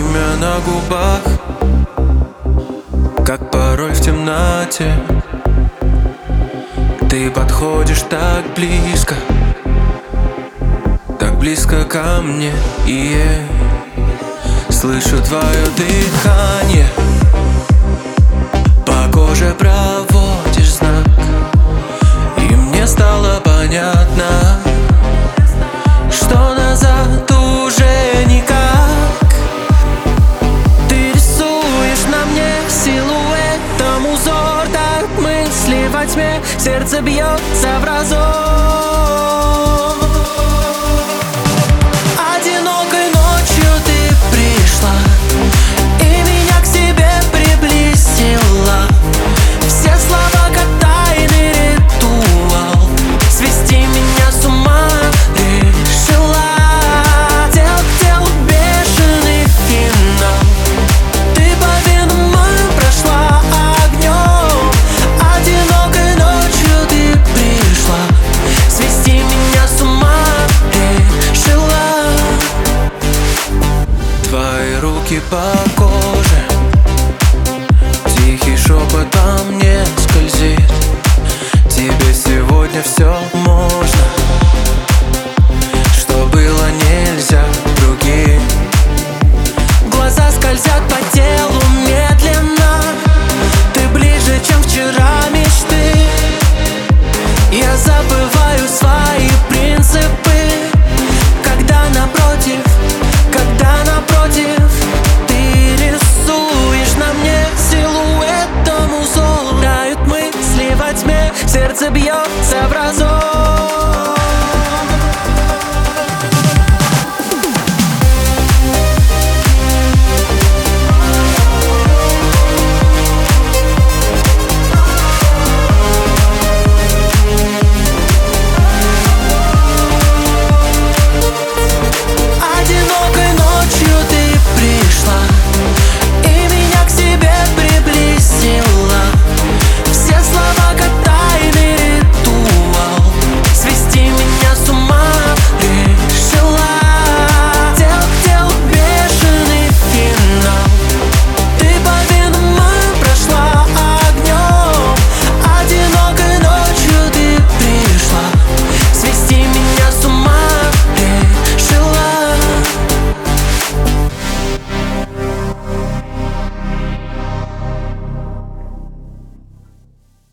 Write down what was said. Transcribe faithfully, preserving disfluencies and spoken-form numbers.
имя на губах, как пароль в темноте. Ты подходишь так близко, так близко ко мне, и я слышу твое дыхание. По коже проводишь знак, и мне стало понятно, что назад уже никак. Ты рисуешь на мне силуэтом узор, так мысли во тьме, сердце бьется в разум. Одинокой ночью ты пришла и меня к себе приблизила. Все слова как тайный ритуал, свести меня с ума решила. Тел к телу бешеный финал, ты по венам моим прошла огнем. Одинокой ночью ты пришла, свести меня с ума решила. Твои руки по коже, тихий шепот по мне скользит. Тебе сегодня все можно.